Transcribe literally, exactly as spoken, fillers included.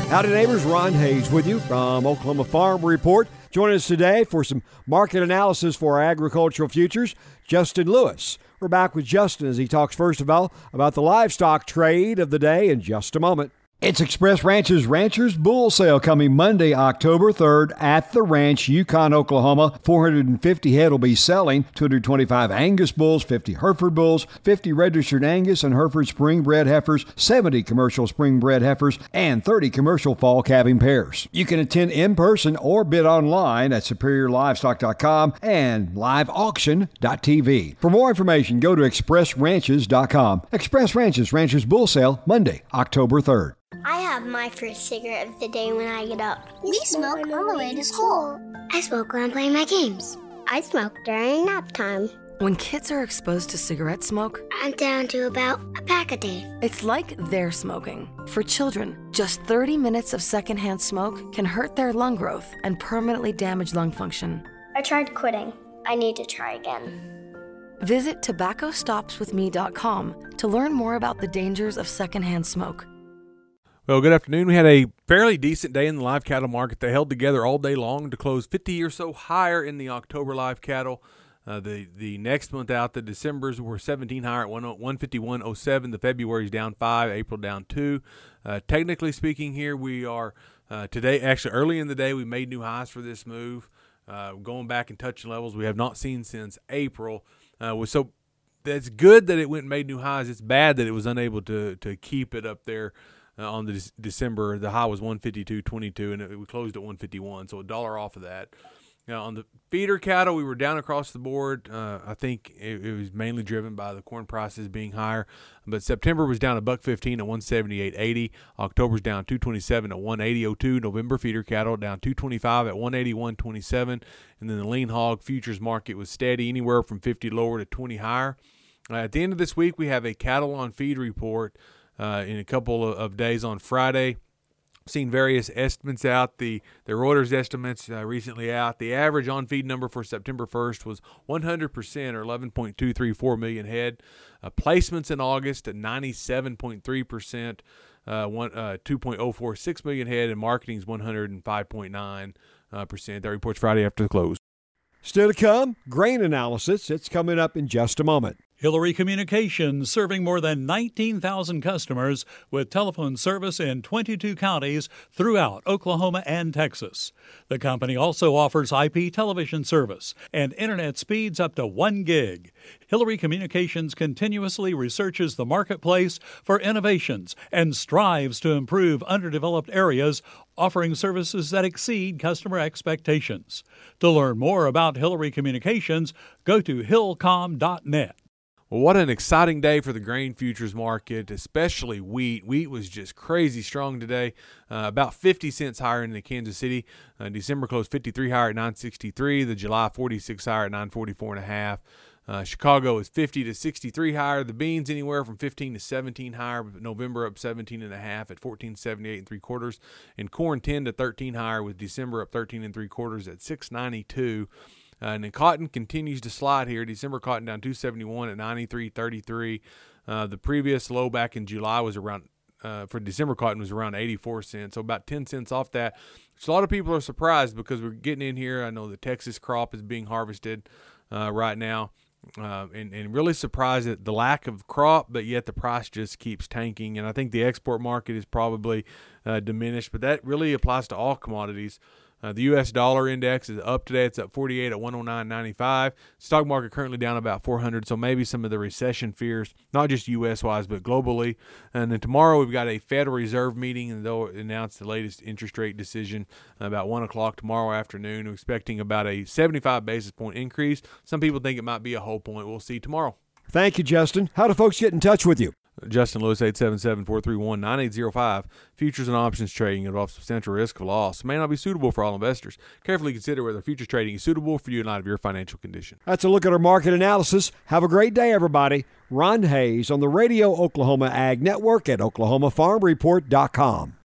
Howdy neighbors, Ron Hayes with you from Oklahoma Farm Report. Joining us today for some market analysis for our agricultural futures, Justin Lewis. We're back with Justin as he talks first of all about the livestock trade of the day in just a moment. It's Express Ranch's Ranchers Bull Sale coming Monday, October third at the ranch, Yukon, Oklahoma. four hundred fifty head will be selling, two hundred twenty-five Angus bulls, fifty Hereford bulls, fifty registered Angus and Hereford spring-bred heifers, seventy commercial spring-bred heifers, and thirty commercial fall calving pairs. You can attend in person or bid online at superior livestock dot com and live auction dot t v. For more information, go to express ranches dot com. Express Ranches Ranchers Bull Sale, Monday, October third. I have my first cigarette of the day when I get up. We smoke on the way to school. I smoke when I'm playing my games. I smoke during nap time. When kids are exposed to cigarette smoke, I'm down to about a pack a day. It's like they're smoking. For children, just thirty minutes of secondhand smoke can hurt their lung growth and permanently damage lung function. I tried quitting. I need to try again. Visit tobacco stops with me dot com to learn more about the dangers of secondhand smoke. Well, good afternoon. We had a fairly decent day in the live cattle market. They held together all day long to close fifty or so higher in the October live cattle. Uh, the the next month out, the Decembers were seventeen higher at one fifty-one oh seven. The February's down five, April down two. Uh, technically speaking, here we are uh, today. Actually, early in the day, we made new highs for this move. Uh, going back and touching levels we have not seen since April. Uh, so that's good that it went and made new highs. It's bad that it was unable to to keep it up there. Uh, on the De- December, the high was one fifty-two twenty-two, and it, we closed at one fifty-one, so a dollar off of that. Now, on the feeder cattle, we were down across the board. Uh, I think it, it was mainly driven by the corn prices being higher. But September was down a buck fifteen at one seventy-eight eighty. October's down two twenty-seven at one eighty oh two. November feeder cattle down two twenty-five at one eighty-one twenty-seven. And then the lean hog futures market was steady, anywhere from fifty lower to twenty higher. Uh, at the end of this week, we have a cattle on feed report. Uh, in a couple of, of days on Friday. Seen various estimates out. The the Reuters estimates uh, recently out. The average on-feed number for September first was one hundred percent, or eleven point two three four million head. Uh, placements in August at ninety-seven point three percent, uh, one, uh, two point oh four six million head, and marketing is one hundred five point nine percent. That report's Friday after the close. Still to come, grain analysis. It's coming up in just a moment. Hillary Communications, serving more than nineteen thousand customers with telephone service in twenty-two counties throughout Oklahoma and Texas. The company also offers I P television service and internet speeds up to one gig. Hillary Communications continuously researches the marketplace for innovations and strives to improve underdeveloped areas, offering services that exceed customer expectations. To learn more about Hillary Communications, go to hillcom dot net. Well, what an exciting day for the grain futures market, especially wheat. Wheat was just crazy strong today, uh, about fifty cents higher in the Kansas City. Uh, December closed fifty-three higher at nine sixty-three. The July forty-six higher at nine forty-four and a half. Uh, Chicago is fifty to sixty-three higher. The beans anywhere from fifteen to seventeen higher. November up seventeen and a half at fourteen seventy-eight and three quarters. And corn ten to thirteen higher, with December up thirteen and three quarters at six ninety-two. Uh, and then cotton continues to slide here. December cotton down two seventy-one at ninety-three thirty-three. Uh, the previous low back in July was around, uh, for December cotton was around eighty-four cents, so about ten cents off that. So a lot of people are surprised because we're getting in here. I know the Texas crop is being harvested uh, right now, uh, and, and really surprised at the lack of crop, but yet the price just keeps tanking. And I think the export market is probably uh, diminished, but that really applies to all commodities. Uh, the U S dollar index is up today. It's up forty-eight at one oh nine ninety-five. Stock market currently down about four hundred, so maybe some of the recession fears, not just U S-wise, but globally. And then tomorrow we've got a Federal Reserve meeting, and they'll announce the latest interest rate decision about one o'clock tomorrow afternoon. We're expecting about a seventy-five basis point increase. Some people think it might be a whole point. We'll see tomorrow. Thank you, Justin. How do folks get in touch with you? Justin Lewis, eight seven seven, four three one, nine eight zero five. Futures and options trading involves substantial risk of loss. May not be suitable for all investors. Carefully consider whether futures trading is suitable for you in light of your financial condition. That's a look at our market analysis. Have a great day, everybody. Ron Hayes on the Radio Oklahoma Ag Network at oklahoma farm report dot com.